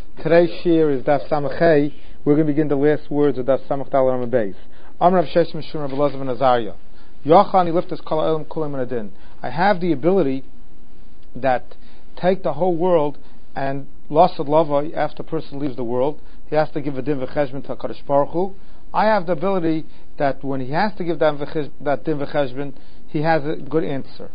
Today's shir is Daf Samachay. We're going to begin the last words of Daf Samach Dal Ram Beis. Amr Rav Sheshem Mishum Rav Elazar ben Azariah. Yochani liftas kol ha'olam kulam min adin. I have the ability that take the whole world and lasad lava after a person leaves the world. He has to give a din v'cheshbon to HaKadosh Baruch Hu. I have the ability that when he has to give that din v'cheshbon, he has a good answer.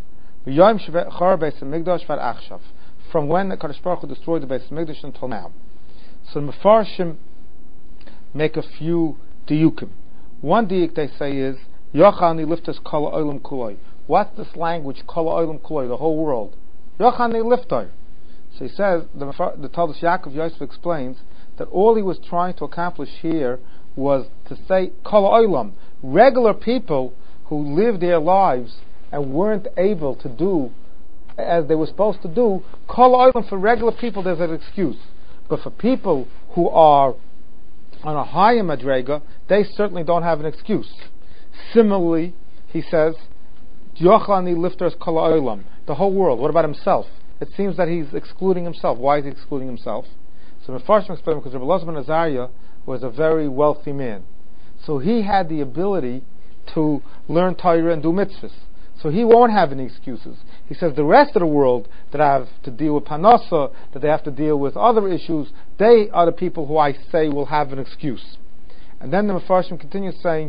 From when the HaKadosh Baruch Hu destroyed the Beis Hamikdash until now. So the Mefarshim make a few diyukim. One diyuk they say is Yochani liftas kol ha'olam kuloi. What's this language kol ha'olam kuloi, the whole world? Yochani liftar. So he says the Talmud Yaakov Yosef explains that all he was trying to accomplish here was to say kol ha'olam, regular people who lived their lives and weren't able to do as they were supposed to do. Kol ha'olam, for regular people there's an excuse. But for people who are on a higher madrega, they certainly don't have an excuse. Similarly, he says, Yochani lifters kol ha'olam, the whole world. What about himself? It seems that he's excluding himself. Why is he excluding himself? So the Mefarshim explain because Rav Elazar ben Azariah was a very wealthy man. So he had the ability to learn Torah and do mitzvahs. So he won't have any excuses. He says the rest of the world that have to deal with panasa, that they have to deal with other issues, they are the people who I say will have an excuse. And then the Mefarshim continues saying,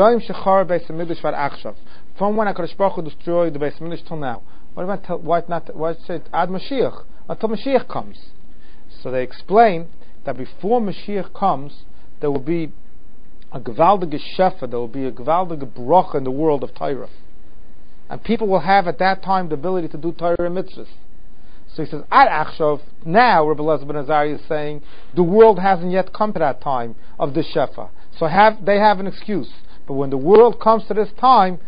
from when HaKadosh Baruch Hu destroyed the Beis Hamikdash till now. Why say it Ad Mashiach? Until Mashiach comes. So they explain that before Mashiach comes, there will be a gewaldige shefa, there will be a gewaldige bracha in the world of Torah. And people will have at that time the ability to do Torah and mitzvahs. So he says, Ad Achshav, now Rabbi Elazar ben Azariah is saying, the world hasn't yet come to that time of the Shefa. So they have an excuse. But when the world comes to this time,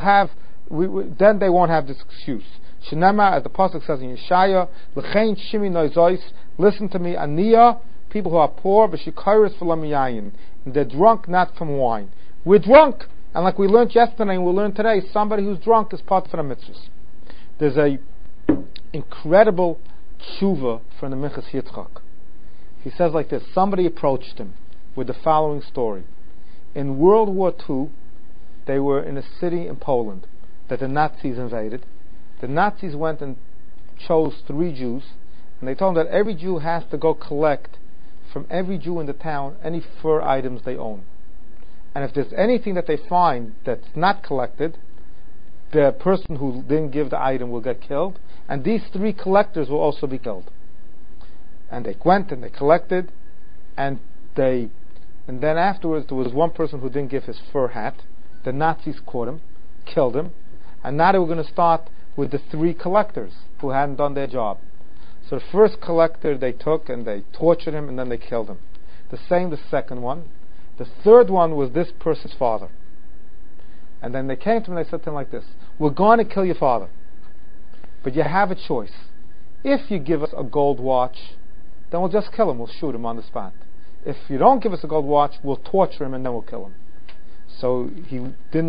then they won't have this excuse. Shenema, as the Pasuk says in Yeshaya, L'chein shimi noizois, listen to me, Aniyah, people who are poor, v'shikairis v'lam yayin, and they're drunk not from wine. We're drunk. And like we learned yesterday and we'll learn today, somebody who's drunk is part of the mitzvahs. There's a incredible tshuva from the Minchas Yitzchak. He says like this, somebody approached him with the following story. In World War II, they were in a city in Poland that the Nazis invaded. The Nazis went and chose 3 Jews, and they told them that every Jew has to go collect from every Jew in the town any fur items they own. And if there's anything that they find that's not collected, the person who didn't give the item will get killed, and these 3 collectors will also be killed. And they went and they collected, and then afterwards there was one person who didn't give his fur hat. The Nazis caught him, killed him, and now they were going to start with the 3 collectors who hadn't done their job. So the first collector they took and they tortured him and then they killed him. The second one. The third one was this person's father. And then they came to him and they said to him like this, we're going to kill your father, but you have a choice. If you give us a gold watch, then we'll just kill him, we'll shoot him on the spot. If you don't give us a gold watch, we'll torture him and then we'll kill him. So he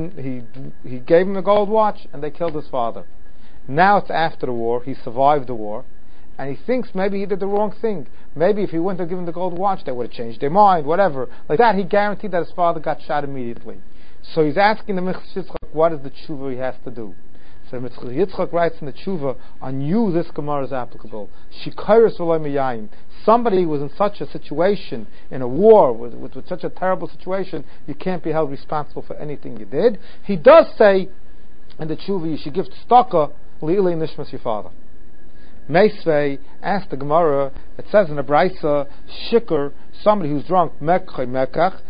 gave him a gold watch and they killed his father. Now it's after the war, he survived the war, and he thinks maybe he did the wrong thing. Maybe if he wouldn't have given the gold watch, they would have changed their mind, whatever. Like that, he guaranteed that his father got shot immediately. So he's asking the Minchas Yitzchak, what is the tshuva he has to do? So Minchas Yitzchak writes in the tshuva, on you this Gemara is applicable. Shikairis v'lo miyayin. Somebody was in such a situation, in a war, with such a terrible situation, you can't be held responsible for anything you did. He does say in the tshuva, you should give tzedakah li'ilei nishmas your father. Meisvei asked the Gemara, it says in the Braisa, Shikr, somebody who's drunk, Mekach Mekach,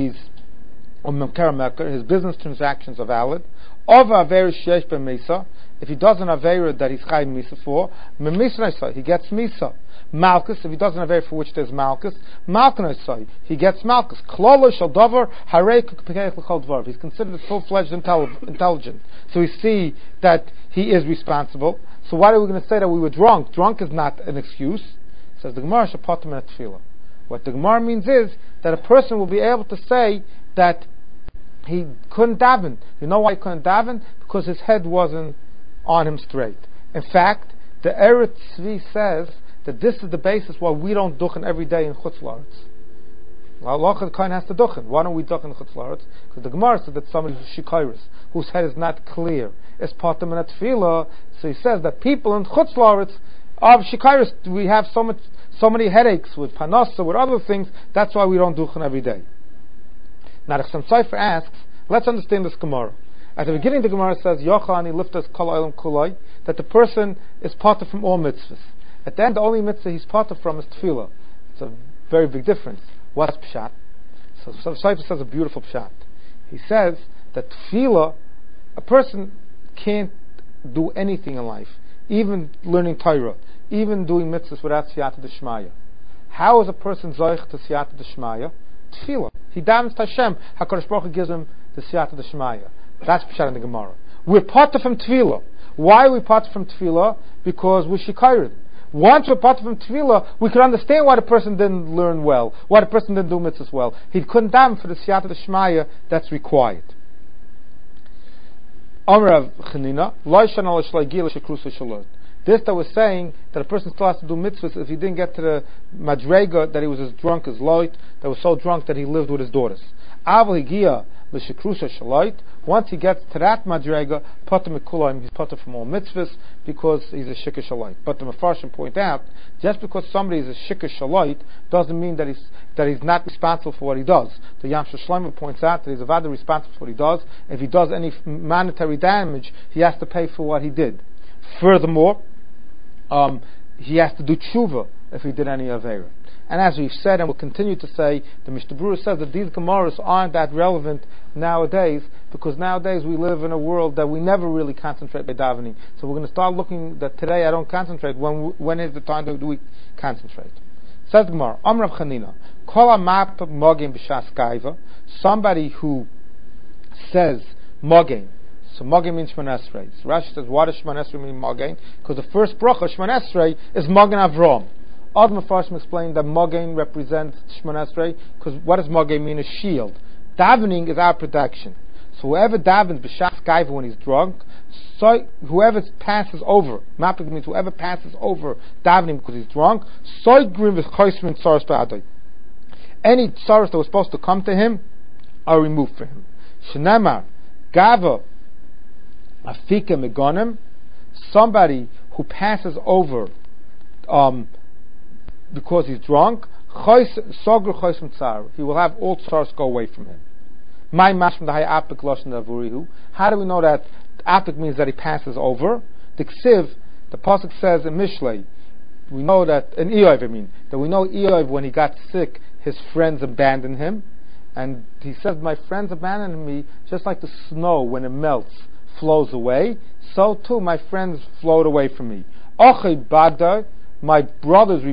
his business transactions are valid. Ova Avera Shesh Ben Misa, if he does an Avera that he's Chayim Misa for, Memisra he gets Misa. Malchus, if he does an Avera for which there's Malchus, Malchus he gets Malchus. Klolo Shaldover, Harei Kukpekech L'chol Dvar, he's considered full-fledged intelligent. So we see that he is responsible. So why are we going to say that we were drunk? Drunk is not an excuse. Says the Gemara, Shapatim et Tefillah. What the Gemara means is that a person will be able to say that he couldn't daven. You know why he couldn't daven? Because his head wasn't on him straight. In fact, the Eretz Tzvi says that this is the basis why we don't duchen every day in Chutz La'aretz. Allah the Kohen has to duchen. Why don't we duchen in Chutz La'aretz? Because the Gemara said that somebody who's shikayris, whose head is not clear, is patam in a tefillah. So he says that people in Chutz La'aretz of shikayris, we have so many headaches with panasa, with other things. That's why we don't duchen every day. Now the Chassam Sofer asks, let's understand this Gemara. At the beginning, the Gemara says, Yochani liftas kol olam kulai, that the person is pater from all mitzvahs. At the end, the only mitzvah he's pater from is tefillah. It's a very big difference. What's pshat? So Sofer says a beautiful pshat. He says that tefillah, a person can't do anything in life, even learning Torah, even doing mitzvahs without siyata d'shmaya. How is a person zoich to siyata d'shmaya? Tefillah. He davens to Hashem. HaKadosh Baruch Hu gives him the siyata d'shmaya. That's pshat in the Gemara. We're pater from tefillah. Why are we pater from tefillah? Because we're shikayrim. Once we're pater from tefillah, we can understand why the person didn't learn well, why the person didn't do mitzvahs well. He couldn't daven for the siyata d'shmaya that's required. Amrav Chanina, Loishan al Shlaigil Shekrusa Shalot. This that was saying that a person still has to do mitzvahs if he didn't get to the madrega that he was as drunk as Loit, that was so drunk that he lived with his daughters. Aval Higia l'shekrusa shaloit. Once he gets to that madrega, pater mikulayim, he's pater from all mitzvahs because he's a shikar shaloit. But the Mefarshim point out, just because somebody is a shikar shaloit doesn't mean that he's not responsible for what he does. The Yam Shlomo points out that he's avada responsible for what he does. If he does any monetary damage, he has to pay for what he did. Furthermore, he has to do tshuva if he did any aveira. And as we've said and will continue to say, the Mishnah Berurah says that these Gemaras aren't that relevant nowadays, because nowadays we live in a world that we never really concentrate by davening. So we're going to start looking that today I don't concentrate. When is the time that we concentrate? Says the Gemara, Amrav Chanina, Kol HaMap Mogin B'Shas Gaiva, somebody who says Mogin. So Mogin means Shemon Esrei. So Rashi says, what does Shemon Esrei mean Mogin? Because the first bracha, Shemon Esrei, is Mogin Avrom. Other Mefarshim explain that Mogin represents Shemon Esrei, because what does Mogin mean? A shield. Davening is our protection. So whoever davens b'shas gaiva when he's drunk, so whoever passes over, mapik means whoever passes over davening because he's drunk, so grim with choismin tsaros ba'adai. Any tsaros that was supposed to come to him are removed from him. Shenamar gava afika megonim, somebody who passes over because he's drunk, he will have all tsaros go away from him. My mash from the high apik loshen avurihu. How do we know that apik means that he passes over? The ksiv, the pasuk says in Mishlei, we know that in Eov, that we know Eov when he got sick, his friends abandoned him, and he says, "My friends abandoned me just like the snow when it melts flows away. So too my friends flowed away from me. Ochei bagdar, my brothers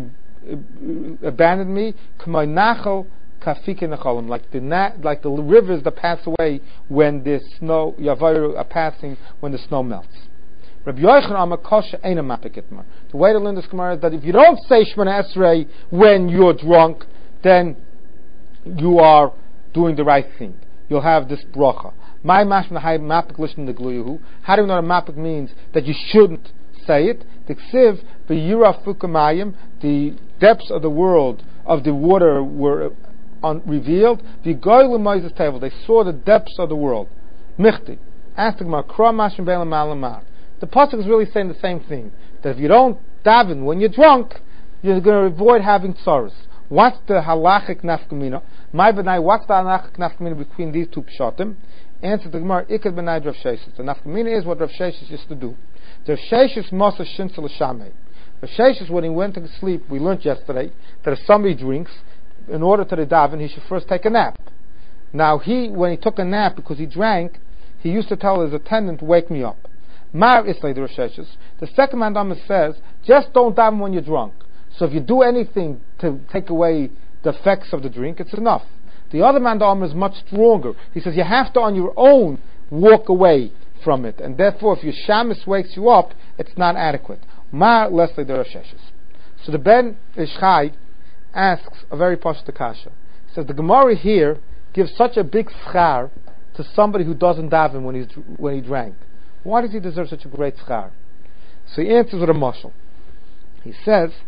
abandoned me. K'may nachal kafike nechalim, like the rivers that pass away when the snow yavaru are passing when the snow melts." Rabbi Yochanan Amakosha ain't a mapikitmar. The way to learn this Gemara is that if you don't say Shemona Esrei when you're drunk, then you are doing the right thing. You'll have this bracha. My mashma hay mapik lishn the gluyuhu. How do you know what a mapik means? That you shouldn't say it. The ksiv b'yira fukamayim, the depths of the world of the water were revealed. The goy l'moises table, they saw the depths of the world. Michti, ask the Gemara, kra mashim be'elam malamar. The pasuk is really saying the same thing. That if you don't daven when you're drunk, you're going to avoid having tsaros. What's the halachic nafkamina? My benai, what's the halachic nafkamina between these two pshatim? Answer the Gemara, ikad benai Rav Sheshes. The nafkamina is what Rav Sheshes used to do. Rav Sheshes masa shinsel l'shamei. Rav Sheshes, when he went to sleep, we learned yesterday that if somebody drinks, in order to the daven, he should first take a nap. Now when he took a nap because he drank, he used to tell his attendant, "Wake me up." Mar Islay the Rav Sheshes. The second mandama says, just don't daven when you're drunk. So if you do anything to take away the effects of the drink, it's enough. The other mandama is much stronger. He says you have to on your own walk away from it, and therefore if your shamus wakes you up, it's not adequate. Mar Leslie the Rav Sheshes. So the Ben Ishchai asks a very pashut kasha. He says the Gemara here gives such a big schar to somebody who doesn't daven when he drank. Why does he deserve such a great schar? So he answers with a mashal. He says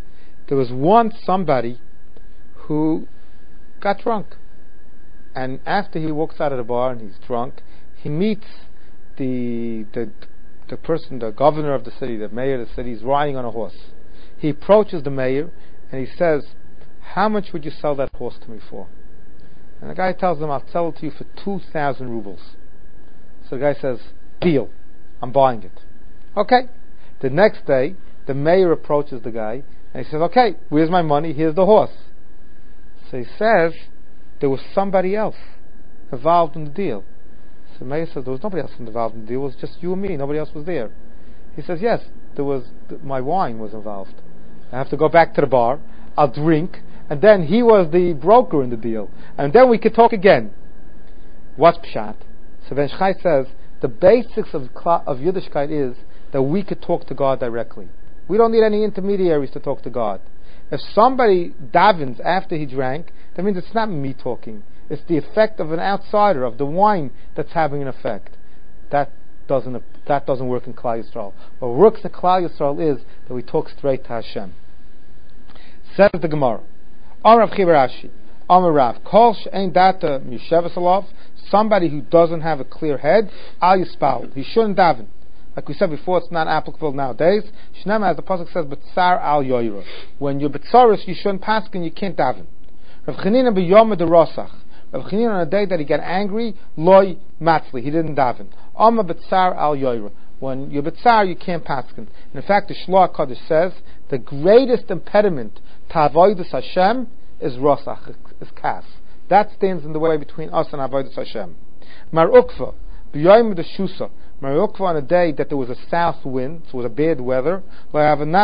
there was once somebody who got drunk. And after he walks out of the bar and he's drunk, he meets the person, the governor of the city, the mayor of the city. He's riding on a horse. He approaches the mayor and he says, "How much would you sell that horse to me for?" And the guy tells him, "I'll sell it to you for 2,000 rubles. So the guy says, "Deal, I'm buying it." Okay. The next day, the mayor approaches the guy and he says, "Okay, where's my money? Here's the horse." So he says, there was somebody else involved in the deal. So the mayor says, there was nobody else involved in the deal. It was just you and me. Nobody else was there. He says, yes, there was. My wine was involved. I have to go back to the bar. I'll drink. And then he was the broker in the deal. And then we could talk again. What's pshat? So Ben Shchai says, the basics of Yiddishkeit is that we could talk to God directly. We don't need any intermediaries to talk to God. If somebody davens after he drank, that means it's not me talking. It's the effect of an outsider, of the wine that's having an effect. That doesn't work in Klal Yisrael. What works in Klal Yisrael is that we talk straight to Hashem. Says the Gemara, Amar Rav Chiba Rashi, Amar Rav, Kol she'ein data misheves alav, somebody who doesn't have a clear head, al yispal, he shouldn't daven. Like we said before, it's not applicable nowadays. Shnema, as the pasuk says, "B'tzar al yoyra." When you're b'tzaris, you shouldn't paskin, you can't daven. Rav Chanina b'yom derosach. Rav Chanina, on a day that he got angry, loy matzli, he didn't daven. Amma b'tzar al yoyra. When you're b'tzar, you can't paskin. And in fact, the Shloah Kodesh says the greatest impediment to avodas Hashem is rosach, is kas. That stands in the way between us and avodas Hashem. Mar ukva b'yom deshusa. Mar ukva, on a day that there was a south wind, so it was a bad weather. He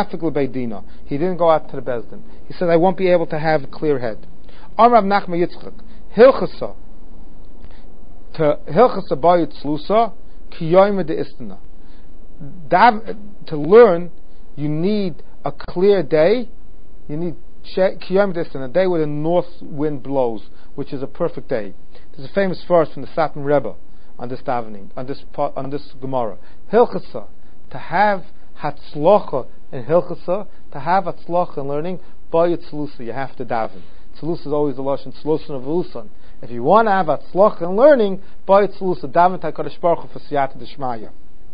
didn't go out to the Bezdin. He said, I won't be able to have a clear head. Amar Rav Nachman Yitzchak, Hilchasa bayit slusa kiyoyim de istana. To learn, you need a clear day. You need kiyoyim de istana, a day where the north wind blows, which is a perfect day. There's a famous verse from the Satmar Rebbe on this davening, on this Gemara. Hilchasa, to have hatzlocha in Hilchasa, to have hatzlocha in learning, bayit slusa, you have to daven. Tzlus is always the lashon tzlusan of Usan. If you want to have atzlach in learning, bayit tzlusa, daven HaKadosh Baruch Hu for siyata d'shmaya.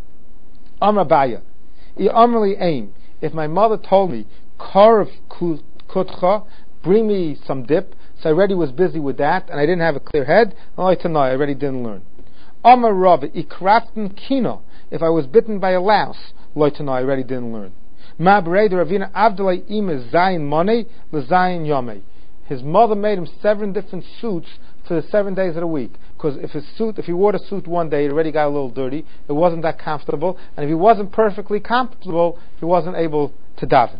Amar Baya, I amrli aim. If my mother told me, karv kutcha, bring me some dip, so I already was busy with that, and I didn't have a clear head, I already didn't learn. Amar Rav, ikraften kino, if I was bitten by a louse, I already didn't learn. Ma b'rei Ravina avdalei ime zayin money, l'zayin yomei. His mother made him 7 different suits for the 7 days of the week. Because if he wore the suit one day, it already got a little dirty. It wasn't that comfortable. And if he wasn't perfectly comfortable, he wasn't able to daven.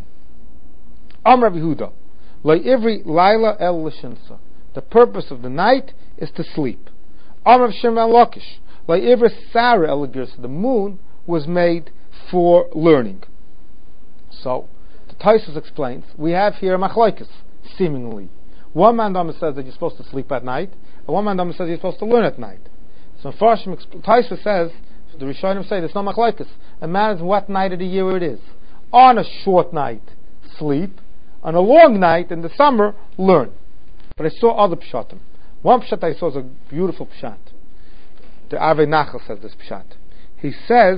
Amar Rav Yehuda, Lo ivri laila el l'shinsa. The purpose of the night is to sleep. Amar Rav Shimon Lakish, Lo ivri sara el l'girsa. The moon was made for learning. So, the Tosfos explains, we have here a machlokes, seemingly. One man says that you're supposed to sleep at night, and one man says you're supposed to learn at night. So Tosfos says, the Rishonim say, there's no machlokes. It matters what night of the year it is. On a short night, sleep. On a long night, in the summer, learn. But I saw other pshatim. One pshat I saw is a beautiful pshat. The Arvei Nachal says this pshat. He says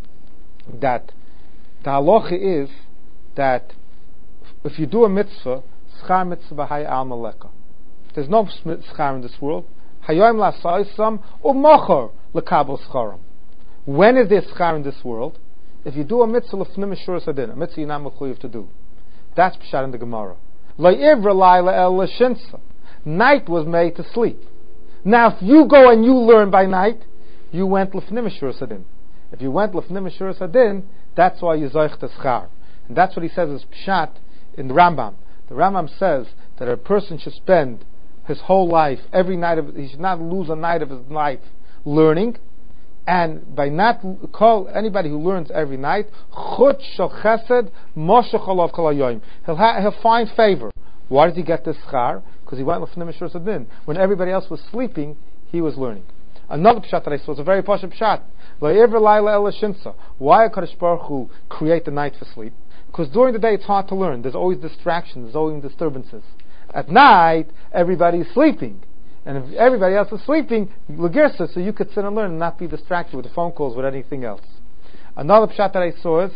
that the halacha is that if you do a mitzvah, schar mitzvah b'hay al maleka. There's no schar in this world. Hayoim la'saisam u'mochor l'kabel scharam. When is there schar in this world? If you do a mitzvah l'fnim mishur sadin, a mitzvah you're not mechuyev to do. That's pshat in the Gemara. Lo'ivra layla el l'shinsa. Night was made to sleep. Now if you go and you learn by night, you went l'fnim mishur sadin. If you went l'fnim mishur sadin, that's why you zoich to schar. And that's what he says is pshat in the Rambam. The Rambam says that a person should spend his whole life, every night he should not lose a night of his life learning, and by not call anybody who learns every night, chut shel chesed moshech olav kol hayoyim. He'll find favor. Why did he get this schar? Because he went l'fnei mishur sadin. When everybody else was sleeping, he was learning. Another pshat that I saw was a very posh pshat. Why HaKadosh Baruch Hu create the night for sleep? Because during the day it's hard to learn. There's always distractions, there's always disturbances. At night, everybody's sleeping. And if everybody else is sleeping, Lagirsa, so you could sit and learn and not be distracted with the phone calls, with anything else. Another pshat that I saw is,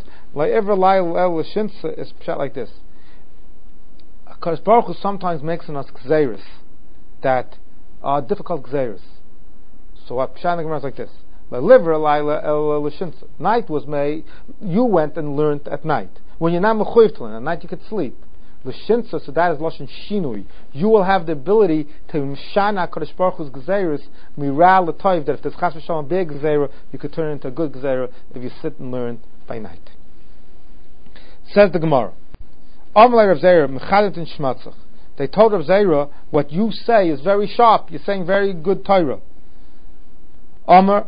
is pshat like this. Because Baruch Hu sometimes makes on us gzeiros that are difficult gzeiros. So what pshat in the Gemara is like this. Night was made, you went and learned at night. When you're not mechuyev to learn, at night you could sleep. L'shinsa, so that is lashon shinui. You will have the ability to mshana Kadosh Baruch Hu's gzeiros miral l'toiv, that if there's chas v'shalom a big gzeira, you could turn it into a good gzeira if you sit and learn by night. Says the Gemara, Amalei Rav Zera mechadet in shmatzach. They told Rav Zera, what you say is very sharp. You're saying very good Torah. Amar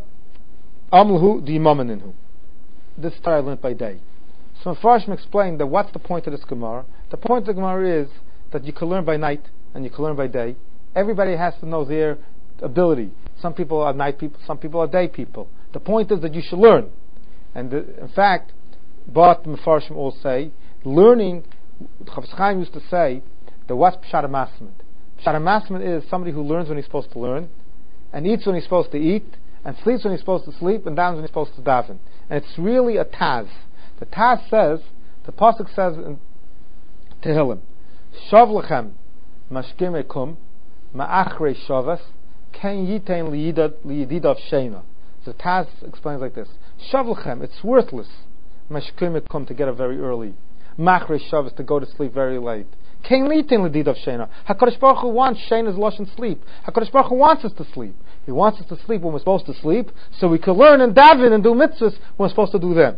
Amlhu the Imaminhu. This Torah I learned by day. So Mepharshim explained that what's the point of this Gemara? The point of the Gemara is that you can learn by night and you can learn by day. Everybody has to know their ability. Some people are night people, some people are day people. The point is that you should learn. And in fact, but Mepharshim all say, learning, Chafetz Chaim used to say, that what's Pshat HaMasmid? Pshat HaMasmid is somebody who learns when he's supposed to learn, and eats when he's supposed to eat, and sleeps when he's supposed to sleep, and davens when he's supposed to daven. And it's really a Taz. The Taz says, the Pasuk says in Tehillim, Shav lechem mashkimekum ma'achrei shavas ken yitein liyididav sheina. The Taz explains like this: Shav lechem, it's worthless. Mashkimekum, to get up very early. Ma'achrei shavas, to go to sleep very late. Ken yitein liyididav sheina. Hakadosh Baruch Hu wants sheina's lashon sleep. Hakadosh Baruch Hu wants us to sleep. He wants us to sleep when we're supposed to sleep, so we can learn and daven and do mitzvahs when we're supposed to do them.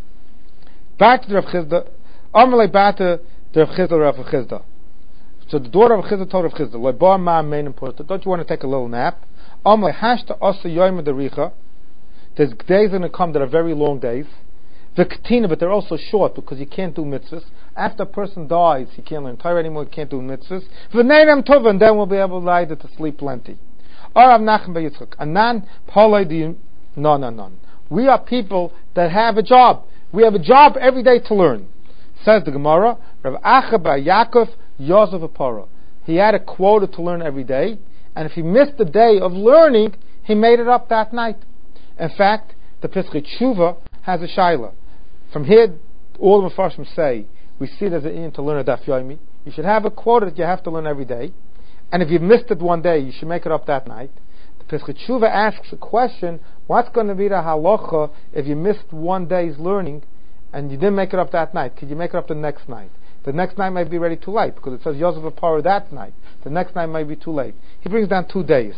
Back to the Rav Chizda. Amalei back to the Rav Chizda, Rav Chizda. So the daughter of Chizda told Rav Chizda, "Lebar ma mein important. Don't you want to take a little nap?" Amalei hashta asa yoyim dericha. There's days going to come that are very long days. V'ketina, but they're also short because you can't do mitzvahs. After a person dies, he can't learn Torah anymore. He can't do mitzvahs. V'neinam tova, and then we'll be able to sleep plenty. Arav Nachman Bar Yitzchak, Anan Palei di non. We are people that have a job. We have a job every day to learn. Says the Gemara, Rav Acha Bar Yaakov Yosef Apara. He had a quota to learn every day, and if he missed the day of learning, he made it up that night. In fact, the Pesach Tshuva has a shaila. From here, all the Mefarshim say, we see there's an in to learn a Daf Yomi. You should have a quota that you have to learn every day. And if you missed it one day, you should make it up that night. The Pesach Tshuva asks a question, what's going to be the halacha if you missed one day's learning and you didn't make it up that night? Could you make it up the next night? The next night might be already too late because it says Yosef Apara that night. The next night might be too late. He brings down 2 days.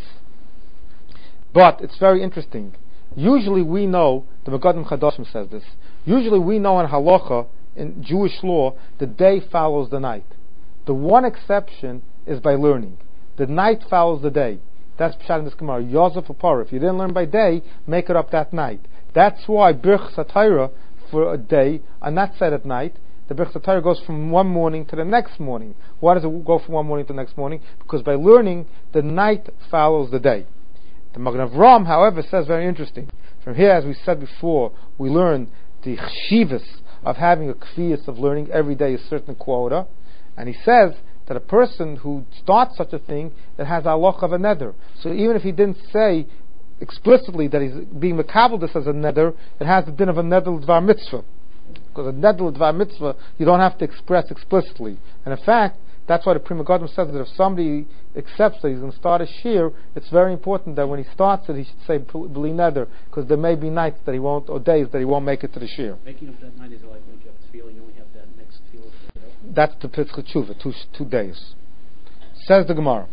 But it's very interesting. Usually we know, the Megadim Chadashim says this, usually we know in halacha, in Jewish law, the day follows the night. The one exception is by learning. The night follows the day. That's Pshat in this Gemara. Yosef Apara. If you didn't learn by day, make it up that night. That's why Birch Satira for a day are not said at night. The Birch Satira goes from one morning to the next morning. Why does it go from one morning to the next morning? Because by learning, the night follows the day. The Magen Avraham, however, says very interesting. From here, as we said before, we learn the chshivas of having a kfiyas of learning every day a certain quota. And he says that a person who starts such a thing, that has a halacha of a neder. So even if he didn't say explicitly that he's being makabel this as a neder, it has the din of a neder l'dvar mitzvah. Because a neder l'dvar mitzvah, you don't have to express explicitly. And in fact, that's why the Pri Megadim says that if somebody accepts that he's going to start a shir, it's very important that when he starts it, he should say b'li neder, because there may be nights that he won't, or days that he won't make it to the shir. Making up that night is like when you have this feeling, you only have that next feeling. That's the Pesach Tshuva, 2 days. Says the Gemara.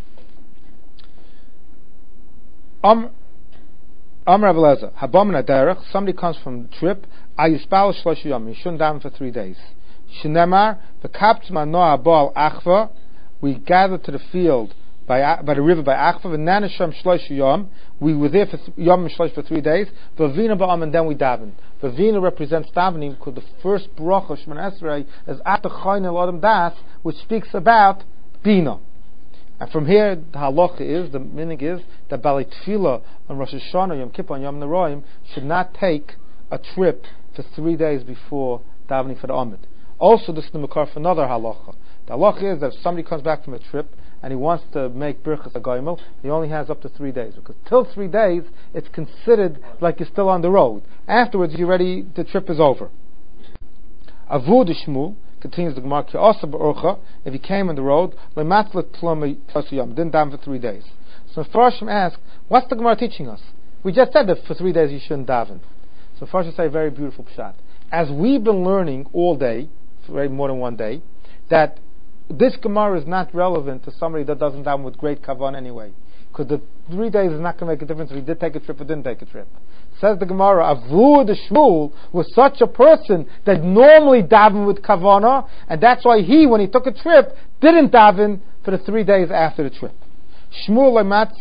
Rav Eliezer, Habam Naderech, somebody comes from the trip, Ayispal Shlosh Yom, he shouldn't daven for 3 days. Shnemar, v'kaptz manoah ba'al achva, we gathered to the field by the river by Achva, v'nanasham shlosh yom, we were there for yom and shlosh for 3 days, v'vina ba'am, and then we davened. V'vina represents davening because the first bracha Shemon Esrei is Ata Chayin El Adam Das, which speaks about Bina. And from here, the halacha is, the meaning is, that Balei Tefillah on Rosh Hashanah, Yom Kippur, and Yom Neroim should not take a trip for 3 days before davening for the Amid. Also, this is the makar for another halacha. The halacha is that if somebody comes back from a trip and he wants to make birchas hagoymel, he only has up to 3 days, because till 3 days it's considered like you're still on the road. Afterwards, the trip is over. Avud Shmuel continues the Gemara, if he came on the road, didn't daven for 3 days. So Farshim asks, what's the Gemara teaching us? We just said that for 3 days you shouldn't daven. So Farshim say a very beautiful pshat. As we've been learning all day, for more than 1 day, that this Gemara is not relevant to somebody that doesn't daven with great kavan anyway. Because the 3 days is not going to make a difference if he did take a trip or didn't take a trip. Says the Gemara, Avud Shmuel was such a person that normally daven with kavana, and that's why he, when he took a trip, didn't daven for the 3 days after the trip. Shmuel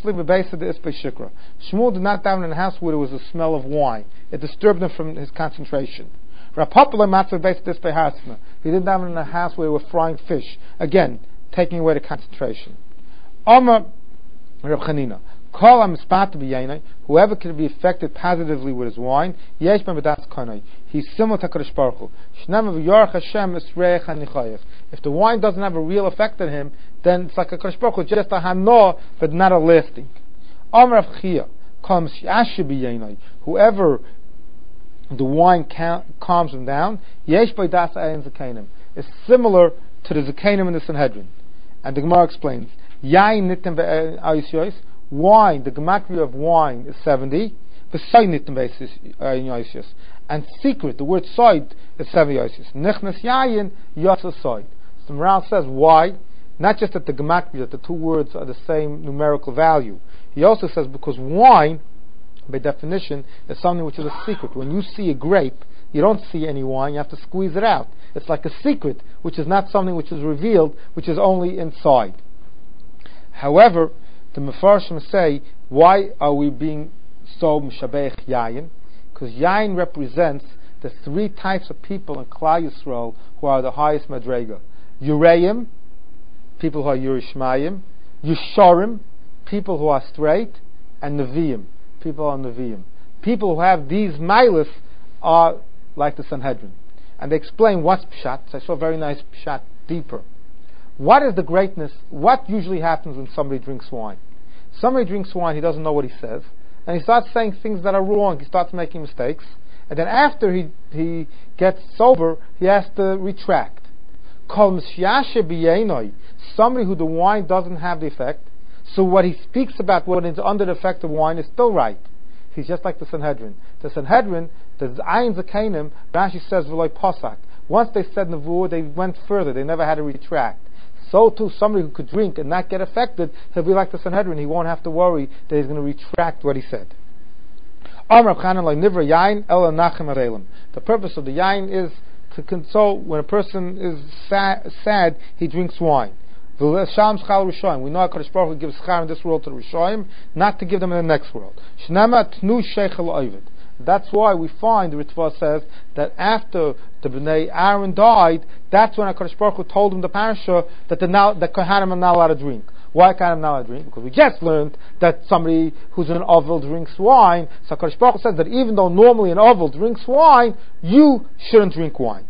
did not daven in a house where there was a smell of wine. It disturbed him from his concentration. He didn't daven in a house where they were frying fish. Again, taking away the concentration. Amar Reb Chanina, whoever can be affected positively with his wine, he's similar to Kadosh Baruch Hu. If the wine doesn't have a real effect on him, then it's like a Kadosh Baruch Hu, just a hana, but not a lasting. Whoever the wine calms him down, is similar to the Zakanim in the Sanhedrin. And the Gemara explains, wine, the gematria of wine is 70, and secret, the word soid, is 70 oisios. Nechnes yayin yotza soid. So Maral says why, not just that the gematria, that the two words are the same numerical value. He also says because wine, by definition, is something which is a secret. When you see a grape, you don't see any wine, you have to squeeze it out. It's like a secret, which is not something which is revealed, which is only inside. However, the Mefarshim say, why are we being so Mishabeich Yayin? Because Yayin represents the 3 types of people in Klal Yisrael who are the highest Madrega. Yureim, people who are Yerishmayim. Yusharim, people who are straight. And Nevi'im, people who are Nevi'im. People who have these milas are like the Sanhedrin. And they explain what's Pshat. So I saw a very nice Pshat deeper. What is the greatness? What usually happens when somebody drinks wine? Somebody drinks wine, he doesn't know what he says, and he starts saying things that are wrong, he starts making mistakes, and then after he gets sober, he has to retract. Somebody who the wine doesn't have the effect, so what he speaks about when it's under the effect of wine is still right. He's just like the Sanhedrin. The Sanhedrin, the Ayin Zakanim, Rashi says, V'loi Posak. Once they said Nevuah, they went further, they never had to retract. So too, somebody who could drink and not get affected, he'll be like the Sanhedrin. He won't have to worry that he's going to retract what he said. The purpose of the yain is to console. When a person is sad, he drinks wine. We know HaKadosh Baruch Hu gives schar in this world to the Rishoyim, not to give them in the next world. That's why we find the Ritva says that after the Bnei Aaron died, that's when HaKadosh Baruch Hu told him the parasha that the Kohanim are not allowed to drink. Why Kohanim not allowed to drink? Because we just learned that somebody who's an Ovel drinks wine. So HaKadosh Baruch Hu says that even though normally an Ovel drinks wine, you shouldn't drink wine.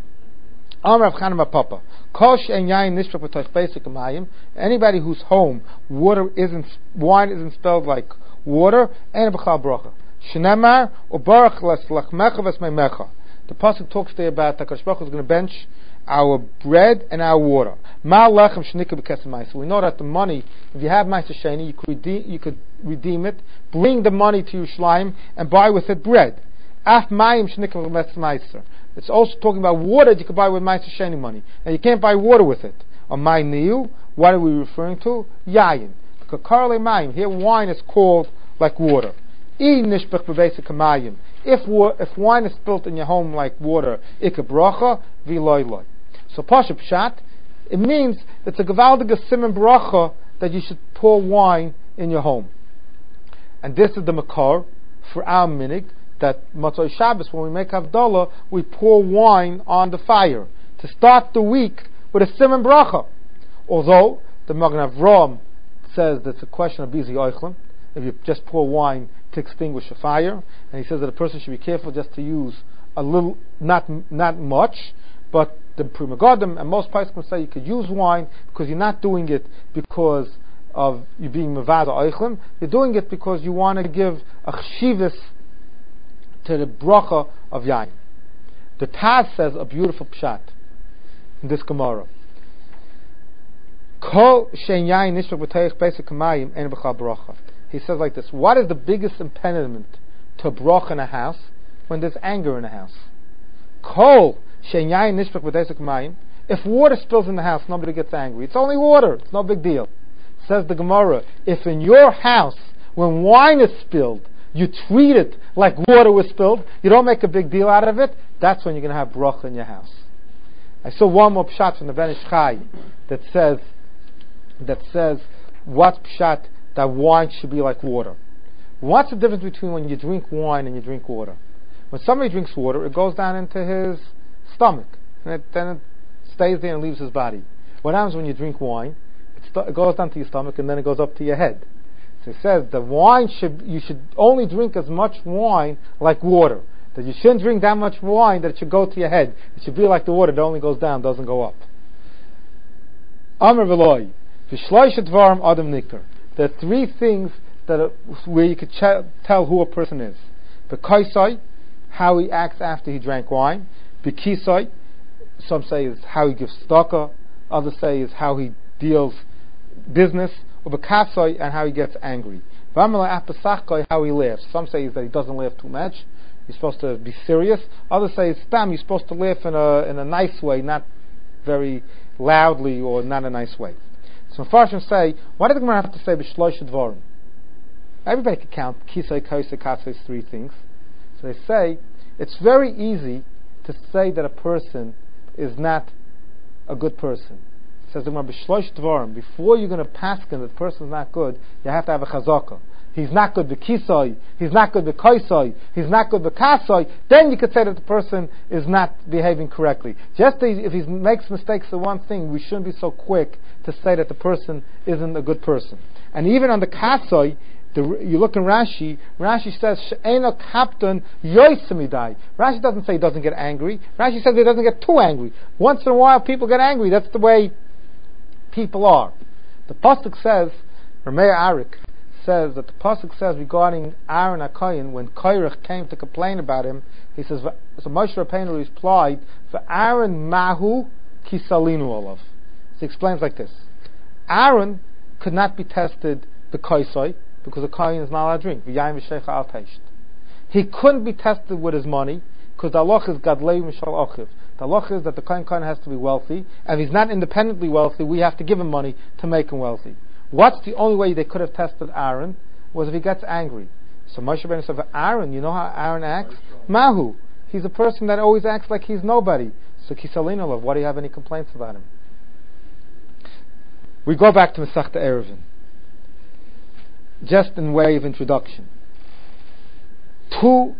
Anybody whose home wine isn't spelled like water, and Shnemar ubarach leslachmecha v'smeimecha. The pasuk talks there about that HaKadosh Baruch Hu is going to bench our bread and our water. Ma lechem shnika b'kesem ma'aser. We know that the money, if you have ma'aser sheni, you could redeem it, bring the money to Yerushalayim and buy with it bread. Af mayim shnika b'kesem ma'aser. It's also talking about water that you could buy with ma'aser sheni money, and you can't buy water with it. On my niu, what are we referring to? Yayin. Because karle mayim, here wine is called like water. If wine is spilt in your home like water, bracha v'loy. So pasha pshat, it means it's a gewaldige siman bracha that you should pour wine in your home. And this is the makar for our minig, that Matzoi Shabbos, when we make Havdalah, we pour wine on the fire to start the week with a siman bracha. Although the Magen Avraham says that's a question of bizi oichlim, if you just pour wine to extinguish a fire, and he says that a person should be careful just to use a little, not much, but the Pri Megadim and most places can say you could use wine because you're not doing it because of you being Mavad or Eichlim. You're doing it because you want to give a chshivas to the bracha of yain. The Taz says a beautiful pshat in this Gemara. Kol shein yain nishbach b'teich basic kamayim en b'chal bracha. He says like this: what is the biggest impediment to bracha in a house when there's anger in a house? Kol shein yain nishbach b'teich kamayim. If water spills in the house, nobody gets angry. It's only water. It's no big deal. Says the Gemara, if in your house, when wine is spilled, you treat it like water was spilled, you don't make a big deal out of it, that's when you're going to have bracha in your house. I saw one more pshat from the Ben Ish Chai that says what pshat that wine should be like water. What's the difference between when you drink wine and you drink water? When somebody drinks water, it goes down into his stomach, and then it stays there and leaves his body. What happens when you drink wine? It goes down to your stomach and then it goes up to your head. So it says the wine you should only drink as much wine like water. That you shouldn't drink that much wine that it should go to your head. It should be like the water that only goes down, doesn't go up. Amar v'loi, v'shloishet dvarim adam nikar. There are three things where you could tell who a person is. B'kaisai, how he acts after he drank wine. B'kisai, some say is how he gives tzedakah. Others say is how he deals business, or b'kasoi, and how he gets angry. V'amalai how he laughs. Some say is that he doesn't laugh too much. You're supposed to be serious. Others say it's stam. You're supposed to laugh in a nice way, not very loudly or not a nice way. So Mepharshim say, why does the Gemara have to say b'shlosh dvarim? Everybody can count kisei, kaisei, kasei, three things. So they say it's very easy to say that a person is not a good person. Says the Gemara, b'shlosh dvarim, before you're going to paskin that the person is not good, you have to have a chazaka. He's not good b'kisoi, he's not good b'kaisoi, he's not good b'kasoi, then you could say that the person is not behaving correctly. Just if he makes mistakes in one thing, we shouldn't be so quick to say that the person isn't a good person. And even on the kasoi, you look in Rashi says, She'ena kapton yoisemidai. Rashi doesn't say he doesn't get angry. Rashi says he doesn't get too angry. Once in a while people get angry. That's the way people are. The Pasuk says, Rameir Arik says that the Pasuk says regarding Aaron HaKohen, when Korach came to complain about him, he says, so Moshe Rabbeinu replied, for Aaron Mahu Kisalinu Olav. So he explains like this. Aaron could not be tested b'kaisoi, because a Kohen is not allowed to drink. He couldn't be tested with his money, because the halach is gadlei mishal ochiv. The halach is that the Kohen has to be wealthy, and if he's not independently wealthy, we have to give him money to make him wealthy. What's the only way they could have tested Aaron? Was if he gets angry. So Moshe Rabbeinu said, Aaron, you know how Aaron acts? Mahu. He's a person that always acts like he's nobody. So Kisalin Olav, why do you have any complaints about him? We go back to Masechta Eruvin. Just in way of introduction. Two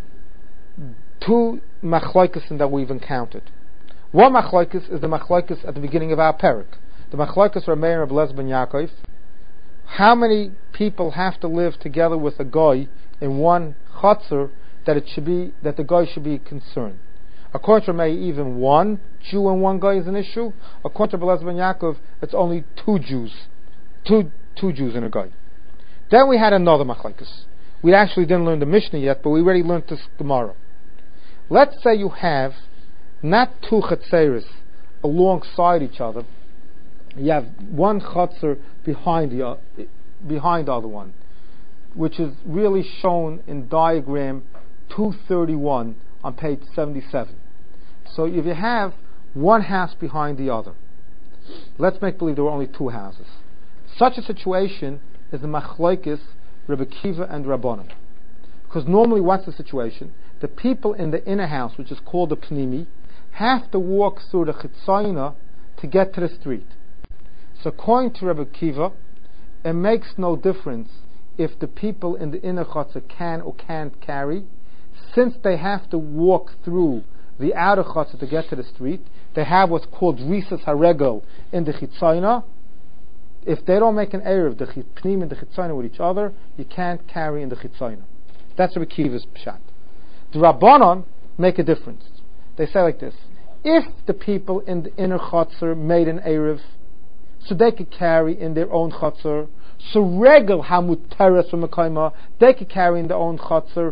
machloikas that we've encountered. One machloikas is the machloikas at the beginning of our parak. The machloikas Rameir and Abelaz ben Yaakov. How many people have to live together with a goy in one chutzner that the goy should be concerned? According to Rameir, even one Jew and one goy is an issue. According to Abelaz ben Yaakov, it's only two Jews in a goy. Then we had another machlekes. We actually didn't learn the Mishnah yet, but we already learned this tomorrow. Let's say you have not two chatzeres alongside each other. You have one chatzer behind the other one, which is really shown in diagram 231 on page 77. So if you have one house behind the other, let's make believe there were only two houses. Such a situation is the machlokes Rebbe Kiva and Rabbanan. Because normally what's the situation? The people in the inner house, which is called the Pnimi, have to walk through the Chitzayna to get to the street. So according to Rebbe Kiva, it makes no difference if the people in the inner chutzner can or can't carry. Since they have to walk through the outer chutzner to get to the street, they have what's called Risas Haregel in the Chitzayna. If they don't make an erev, the Pnim and the Chitzayna with each other, you can't carry in the Chitzayna. That's Rebbe Kiva's pshat. The Rabbanon make a difference. They say like this: if the people in the inner chutzner made an erev, so they could carry in their own chutzner. So regel hamuteres from Mekayma, they could carry in their own chutzner.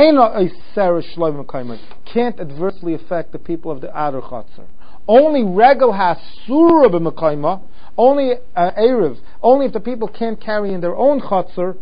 Can't adversely affect the people of the outer chutzner. Only regel has surah b'Mekayma. Only erev. Only if the people can't carry in their own chutzner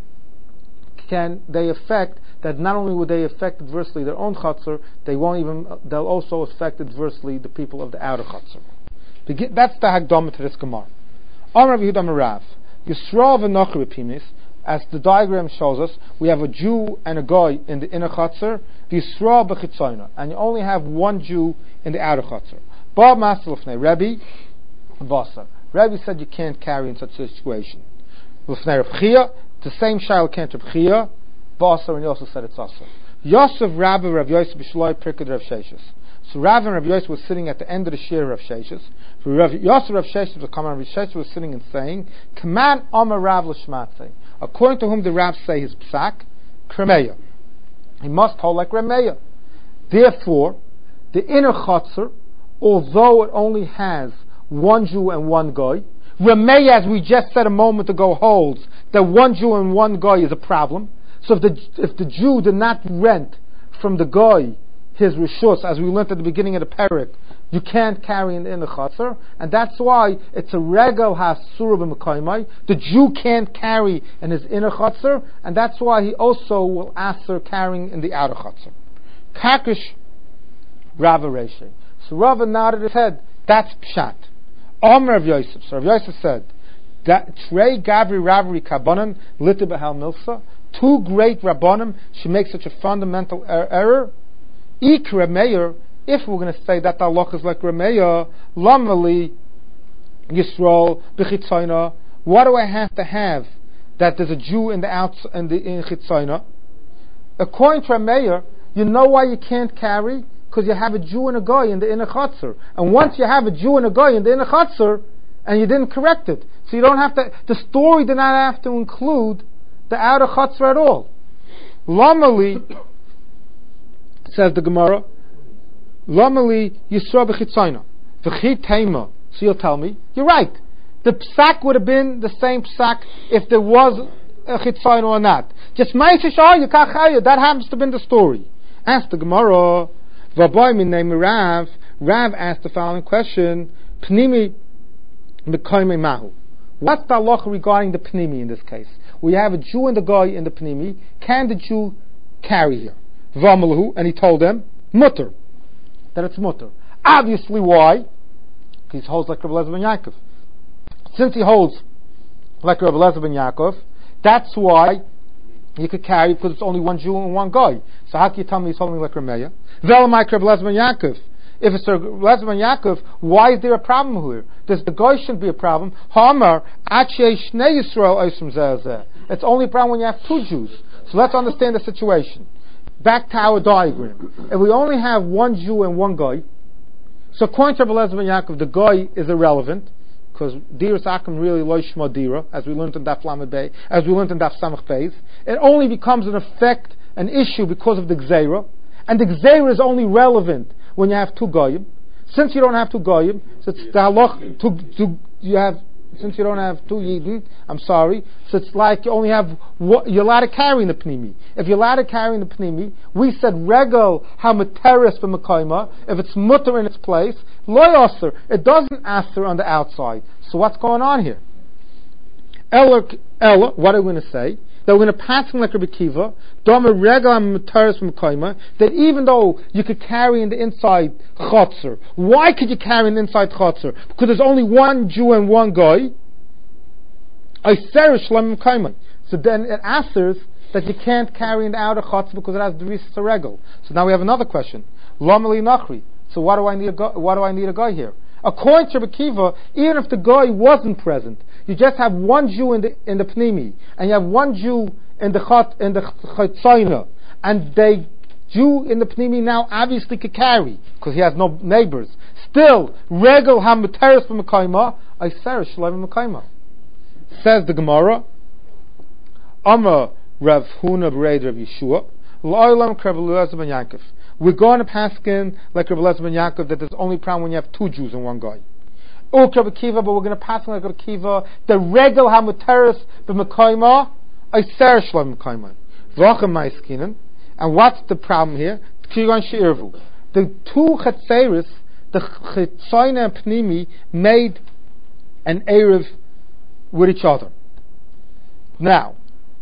can they affect. That not only would they affect adversely their own chutzner, they'll also affect adversely the people of the outer chutzner. That's the Hagdama to this Gemara. Amar Rav Yehuda Rav Yisrael v'Nochri b'Pimis. As the diagram shows us, we have a Jew and a guy in the inner chutzner, Yisrael b'Chitzayna, and you only have one Jew in the outer chutzner. Bab Master L'fnei Rebbe Basar. Rebbe said you can't carry in such a situation. L'fnei Rav Chia, the same shayla can't Rav Chia. Basar, and he also said it's Asar. Yosef Rabbi Rav Yosef B'Shloi Pirkei Rav Sheshes. So Rav and Rav Yosef was sitting at the end of the shir of Rav Sheshes. Rav Yosef Rav Sheshes was coming. Rav Sheshes was sitting and saying, "Command Amar Rav L'Shmatzei." According to whom the Rav say his psak, Kremeya. He must hold like Remeya. Therefore, the inner chutzner, although it only has one Jew and one guy, Remeya, as we just said a moment ago, holds that one Jew and one guy is a problem. So if the Jew did not rent from the guy his rishus, as we learned at the beginning of the parak, you can't carry in the chutzner, and that's why it's a regel hasura b'mekaymai. The Jew can't carry in his inner chutzner, and that's why he also will aser carrying in the outer chutzner. Kakish Rava Reshe. So Rava nodded his head. That's pshat. Omer of Yosef. So Rav Yosef said that Trei Gavri Ravri Kabanan Lita Behal Milsa. Two great Rabbanim should make such a fundamental error. Ik Remeir, if we're going to say that the halach is like Remeir, Lamali Yisrael B'Chitzayna, what do I have to have that there's a Jew in the Chitzayna? According to Remeir, you know why you can't carry? Because you have a Jew and a guy in the inner chutzner. And once you have a Jew and a guy in the inner chutzner, and you didn't correct it, so you don't have to, the story did not have to include the outer chutzner at all. Lamali, says the Gemara, Lamali Yisra b'Chitzayna v'chi teima. So you'll tell me, you're right. The psak would have been the same psak if there was a Chitzayna or not. Just ma'aseh shah yikach chaya. That happens to have been the story. Ask the Gemara. V'aboy min name Rav. Rav asked the following question: Pnimi mekayme mahu. What's the halacha regarding the pnimi in this case? We have a Jew and a guy in the pnimi. Can the Jew carry here? V'amalahu, and he told them mutter, that it's mutter. Obviously, why? He holds like Rabbi Elazar ben Yaakov. Since he holds like Rabbi Elazar ben Yaakov, that's why you could carry, because it's only one Jew and one guy. So how can you tell me he's holding like Rameya? Ve'lamai Rabbi Elazar ben Yaakov. If it's Rabbi Elazar ben Yaakov, why is there a problem here? Does the guy shouldn't be a problem? Ha'amar Achei Shnei Yisrael Oisum Zeh. It's only a problem when you have two Jews. So let's understand the situation. Back to our diagram. If we only have one Jew and one guy, so according to Rabbi Elazar ben Yaakov, the guy is irrelevant, because Diras Akum really loishma dira, as we learned in Daf Lamed Bey, as we learned in Daf Samach Beis. It only becomes an issue because of the Gzeira, and the Gzeira is only relevant when you have two goyim. Since you don't have two goyim, so it's the halach since you don't have two yidden, so it's like you only have you're allowed to carry in the pnimi. If you're allowed to carry in the pnimi, we said regel hamateres b'mekayma. If it's mutter in its place, lo yaser, it doesn't aser on the outside. So what's going on here? Ella, what are we going to say? That we're going to pass him like Rabbi Kiva, that even though you could carry in the inside chotzer, why could you carry in the inside chotzer? Because there's only one Jew and one guy. So then it answers that you can't carry in the outer chotzer because it has the resis a regel. So now we have another question. Lamali nachri. So why do I need a guy here? According to Rabbi Kiva, even if the guy wasn't present, you just have one Jew in the pnimi, and you have one Jew in the chatzayna, and the Jew in the pnimi now obviously could carry because he has no neighbors. Still, regel hamateres b'mekayma, aiser shleim b'mekayma. Says the Gemara, Amar Rav Huna b'reid Rav Yeshua, L'olam Rabbi Eliezer ben Yaakov. We're going to paskin like Rabbi Eliezer ben Yaakov that there's only problem when you have two Jews and one guy. Uk Rabbi Kiva, but we're going to paskin like Rabbi Kiva. The regel hamuteres b'mekayma, Eiser shlo b'mekayma. V'achem ma'askinen. And what's the problem here? Kigon she'irvu. The two chetzeris, the Chitzayna and Pnimi, made an Erev with each other. Now,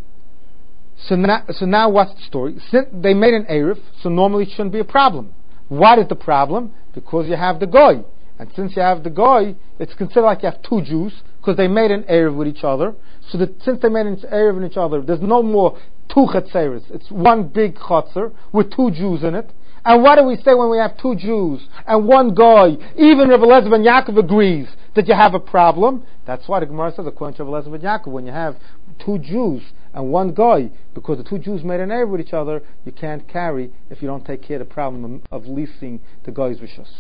so now what's the story? Since they made an Erev, so normally it shouldn't be a problem. What is the problem? Because you have the Goy. And since you have the Goy, it's considered like you have two Jews, because they made an Erev with each other. So that since they made an Erev with each other, there's no more two Chetzeres. It's one big Chetzer with two Jews in it. And what do we say when we have two Jews and one Goy? Even Rabbi Eliezer ben Yaakov agrees that you have a problem. That's why the Gemara says, according to Rabbi Eliezer ben Yaakov, when you have two Jews and one Goy, because the two Jews made an Erev with each other, you can't carry if you don't take care of the problem of leasing the Goy's rishus.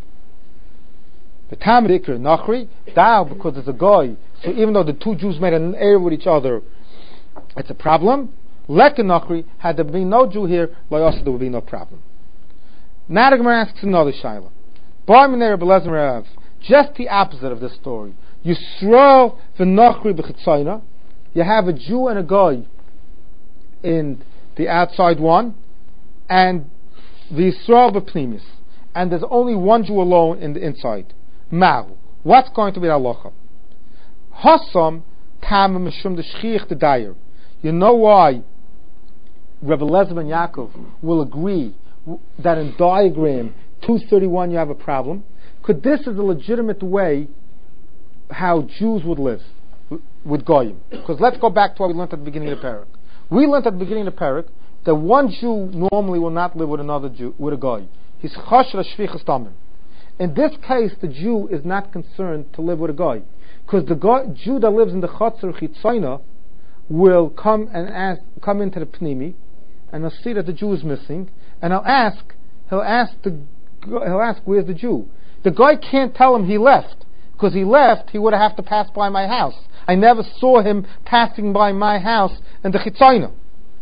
The Talmud Ikar Nachri, Dao, because it's a Goy, so even though the two Jews made an Erev with each other, it's a problem. Leka Nachri, had there been no Jew here, also there would be no problem. Now the Gemara asks another shaila. Bar Minei Rabbi Eliezer Rav, just the opposite of this story. Yisrael v'Nachri b'Chitzayna. You have a Jew and a Goy in the outside one, and the Yisrael b'Pnimis, and there's only one Jew alone in the inside. Mahu. What's going to be the halacha? Hasam tam mishum d'shchiach d'dayer. You know why Rabbi Eliezer ben Yaakov will agree that in diagram 231 you have a problem? Because this is a legitimate way how Jews would live with Goyim. Because let's go back to what we learned at the beginning of the parak. We learned at the beginning of the parak that one Jew normally will not live with another Jew, with a Goy. He's chasher shvichas damim. In this case, the Jew is not concerned to live with a Goy. Because the Jew that lives in the Chatzar Chitzayna will come into the Pnimi, and he'll see that the Jew is missing, and he'll ask, where's the Jew? The guy can't tell him he left, because he left, he would have to pass by my house. I never saw him passing by my house in the Chitzayna.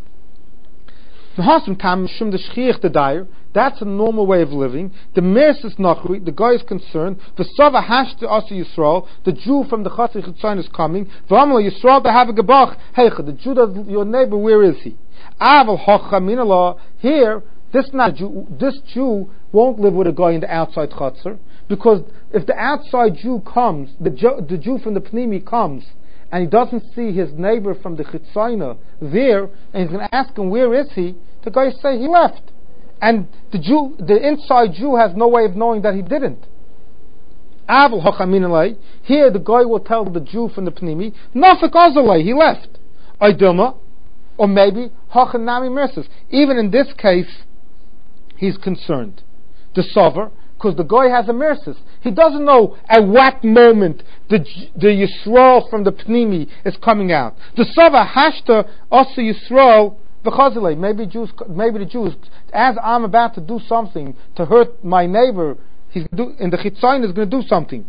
That's a normal way of living. The Mersis Nachri, the guy is concerned. The Sava Hashta Asa Yisrael, the Jew from the Chatzar Chitzayna is coming. V'amla Yisrael to have a gebach. Heicha, the Jew, your neighbor, where is he? Aval Hocha Minallah. Here, this Jew won't live with a guy in the outside Chatzar, because if the outside Jew comes, the Jew from the Pnimi comes, and he doesn't see his neighbor from the Chitzayna there, and he's going to ask him, where is he? The guy say he left. And the inside Jew has no way of knowing that he didn't. Aval Hochaminalei. Here the guy will tell the Jew from the Pnimi, Nafik Azalei, he left. Aydilma, or maybe Hochanami Mersis. Even in this case, he's concerned. The Sover, because the guy has a Mersis. He doesn't know at what moment the Yisrael from the Pnimi is coming out. The Sover Hashta Asa Yisrael. Maybe the Jews, as I'm about to do something to hurt my neighbor, in the Chitzayna is going to do something.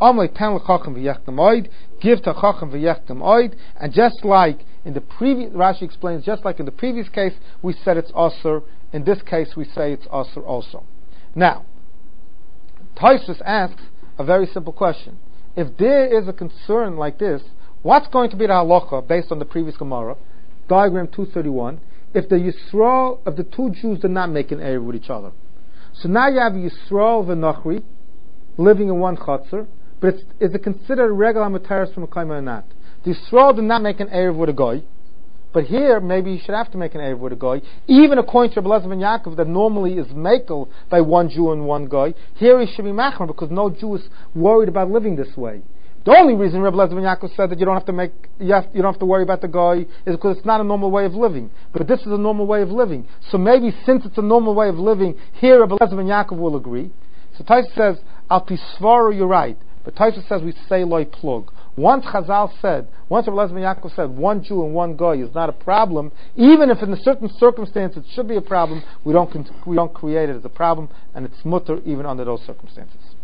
Give to Chacham v'yechtem oid, and just like in the previous, Rashi explains, just like in the previous case, we said it's Asur. In this case, we say it's Asur also. Now, Tosfos asks a very simple question. If there is a concern like this, what's going to be the halacha based on the previous Gemara? Diagram 231, if the Yisrael of the two Jews did not make an Erev with each other. So now you have Yisrael v'Nachri living in one Chatzar, but is it considered a regular Materis from a Kaima or not? The Yisrael did not make an Erev with a Goy, but here maybe you should have to make an Erev with a Goy, even according to Rabbi Eliezer ben Yaakov that normally is Mekel by one Jew and one Goy. Here he should be Machmer because no Jew is worried about living this way. The only reason Rabbi Eliezer ben Yaakov said that you don't have to worry about the guy is because it's not a normal way of living. But this is a normal way of living. So maybe since it's a normal way of living, here Rabbi Eliezer ben Yaakov will agree. So Tosfos says, Al Pisvaru, you're right. But Tosfos says we say loy plug. Once Rabbi Eliezer ben Yaakov said one Jew and one guy is not a problem, even if in a certain circumstance it should be a problem, we don't create it as a problem, and it's mutter even under those circumstances.